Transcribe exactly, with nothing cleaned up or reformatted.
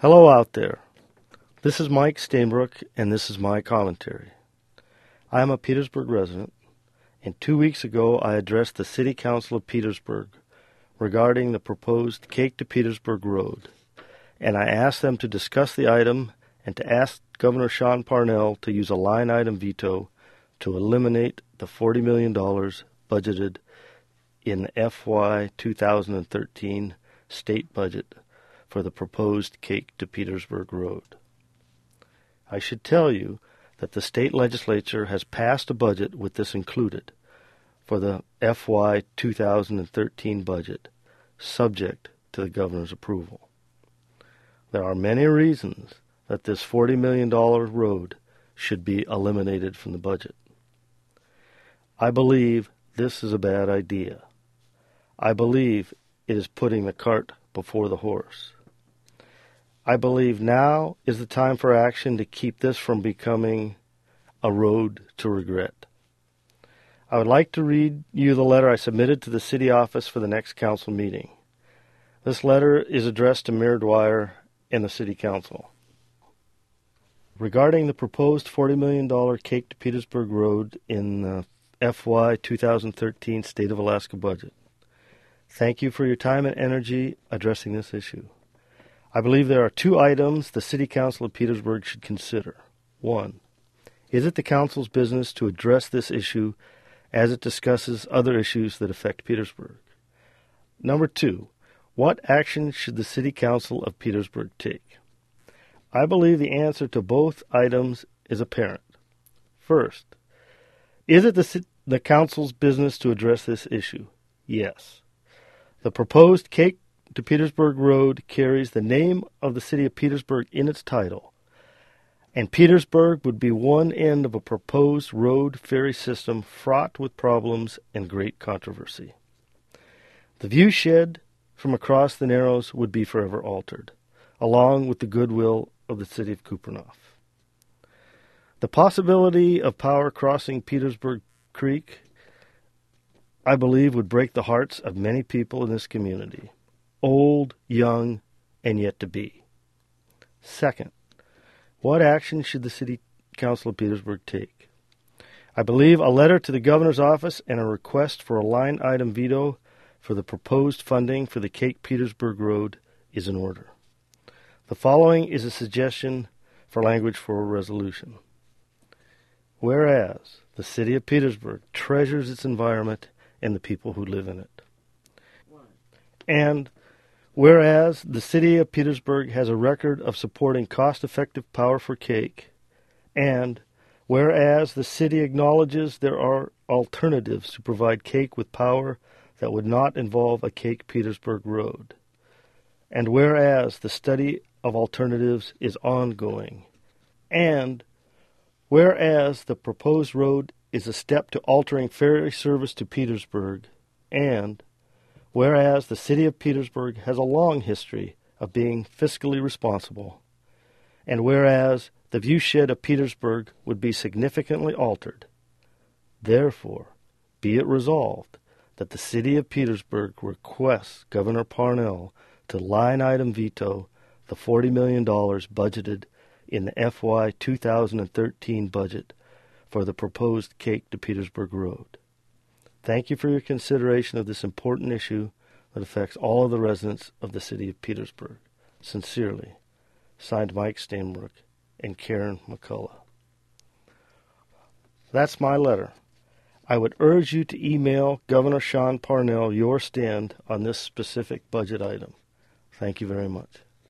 Hello out there. This is Mike Stainbrook, and this is my commentary. I am a Petersburg resident, and two weeks ago I addressed the City Council of Petersburg regarding the proposed Cake to Petersburg Road, and I asked them to discuss the item and to ask Governor Sean Parnell to use a line item veto to eliminate the forty million dollars budgeted in the F Y two thousand thirteen state budget for the proposed Cake to Petersburg Road. I should tell you that the state legislature has passed a budget with this included for the F Y two thousand thirteen budget, subject to the governor's approval. There are many reasons that this forty million dollars road should be eliminated from the budget. I believe this is a bad idea. I believe it is putting the cart before the horse. I believe now is the time for action to keep this from becoming a road to regret. I would like to read you the letter I submitted to the city office for the next council meeting. This letter is addressed to Mayor Dwyer and the city council. Regarding the proposed forty million dollars Cake to Petersburg Road in the F Y two thousand thirteen State of Alaska budget, thank you for your time and energy addressing this issue. I believe there are two items the City Council of Petersburg should consider. One, is it the council's business to address this issue as it discusses other issues that affect Petersburg? Number two, what action should the City Council of Petersburg take? I believe the answer to both items is apparent. First, is it the, the council's business to address this issue? Yes. The proposed Cake to Petersburg Road carries the name of the city of Petersburg in its title, and Petersburg would be one end of a proposed road ferry system fraught with problems and great controversy. The view shed from across the Narrows would be forever altered, along with the goodwill of the city of Kupreanof. The possibility of power crossing Petersburg Creek, I believe, would break the hearts of many people in this community, old, young, and yet to be. Second, what action should the City Council of Petersburg take? I believe a letter to the governor's office and a request for a line item veto for the proposed funding for the Cake Petersburg Road is in order. The following is a suggestion for language for a resolution. Whereas the City of Petersburg treasures its environment and the people who live in it. And whereas the City of Petersburg has a record of supporting cost-effective power for Cake, and whereas the city acknowledges there are alternatives to provide Cake with power that would not involve a Cake Petersburg Road, and whereas the study of alternatives is ongoing, and whereas the proposed road is a step to altering ferry service to Petersburg, and whereas the city of Petersburg has a long history of being fiscally responsible, and whereas the viewshed of Petersburg would be significantly altered, therefore be it resolved that the city of Petersburg requests Governor Parnell to line item veto the forty million dollars budgeted in the F Y two thousand thirteen budget for the proposed Cake to Petersburg Road. Thank you for your consideration of this important issue that affects all of the residents of the city of Petersburg. Sincerely, signed Mike Stainbrook and Karen McCullough. That's my letter. I would urge you to email Governor Sean Parnell your stand on this specific budget item. Thank you very much.